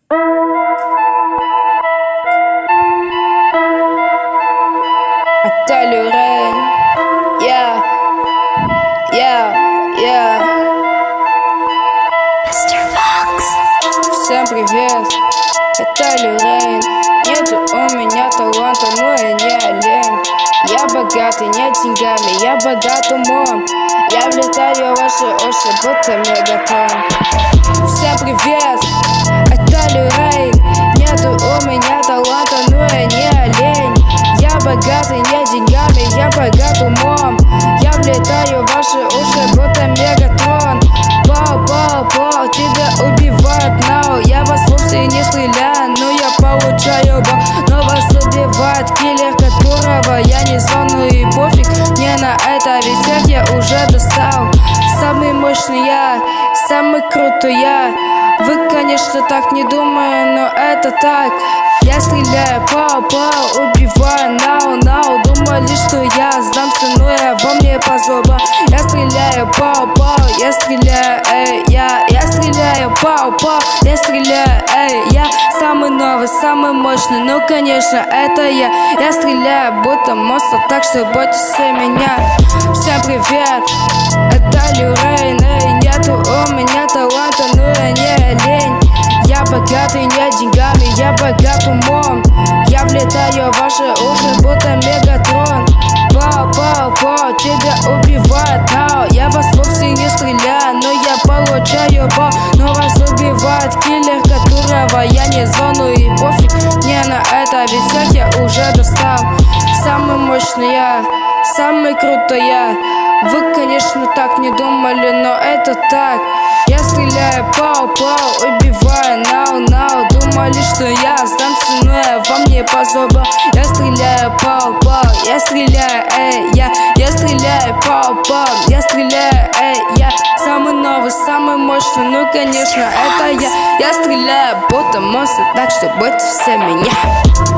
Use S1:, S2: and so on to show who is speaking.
S1: Это Люрейн, yeah. Всем привет, это Люрейн. Нету у меня таланта, но я не олень. Я богатый не деньгами, я богат умом. Я влетаю в ваши уши, будто мегатон. Всем привет, это Люрейн. Нету у меня таланта, но я не олень. Я богатый не деньгами, я богат умом. Я влетаю в ваши уши, будто мегатрон. Бау, тебя убивают, now. Я вас вовсе не стреляю, но я получаю бал. Но вас убивает киллер, которого я не звону, и пофиг мне на это, ведь всех я уже достал. Самый мощный я, самый крутой я. Вы, конечно, так не думаете, но это так. Я стреляю, пау, убиваю, now. Думали, что я сдамся, но я во мне позоба. Я стреляю, пау, я стреляю, я стреляю, пау, я стреляю, я самый новый, самый мощный, ну, конечно, это я. Я стреляю, будто монстр, так что бойтесь меня. Всем привет, это Люрейн, нету у меня таланта, но я не олень. Я богатый не деньгами, я богат умом. Я влетаю в ваши уши, будто мегатрон. Бау, тебя убивают, now. Я вас вовсе не стреляю, но я получаю бал. Но вас убивает киллер, которого я не звону, и пофиг мне на это, ведь всех я уже достал. Самый мощный я, самый крутой я. Вы, конечно, так не думали, но это так. Я стреляю, пау, убиваю, now. Думали, что я сдамся, но я во мне позоба. Я стреляю, пау, я стреляю, я стреляю, пау, я стреляю, я самый новый, самый мощный, ну, конечно, это я. Я стреляю, будто монстр, так что бойтесь меня.